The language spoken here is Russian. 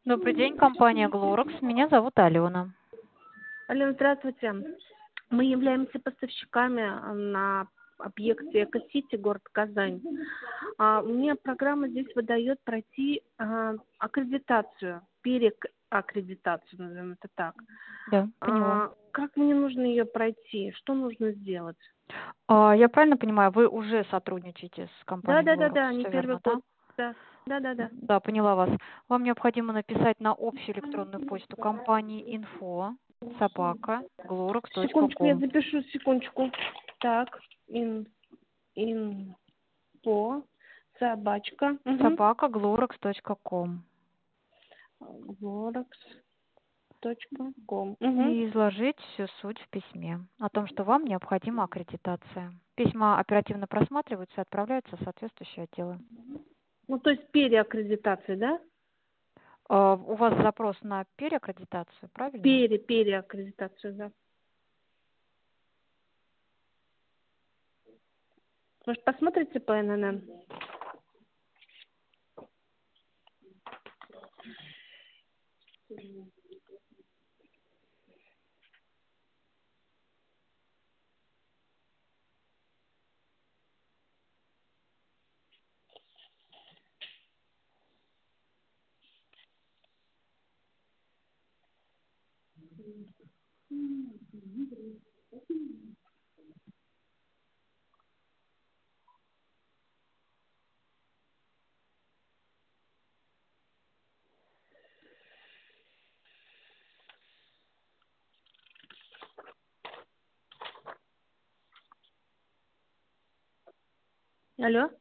Добрый день, компания Glorex. Меня зовут Алена. Алена, здравствуйте. Мы являемся поставщиками на объекте Эко-Сити, город Казань. Мне программа здесь выдает пройти аккредитацию, переаккредитацию, назовем это так. Да, поняла. Как мне нужно ее пройти? Что нужно сделать? Я правильно понимаю, вы уже сотрудничаете с компанией Glorex, Да, не все первый верно, да? год. Да. Да, поняла вас. Вам необходимо написать на общую электронную почту компании Секундочку, я info@glorex.com. запишу, секундочку. Так, инфо, собачка. Glorex.com. Glorex.com. И изложить всю суть в письме о том, что вам необходима аккредитация. Письма оперативно просматриваются и отправляются в соответствующие отделы. Ну, то есть переаккредитация, да? У вас запрос на переаккредитацию, правильно? Переаккредитацию, да. Может, посмотрите по ННН? Алло?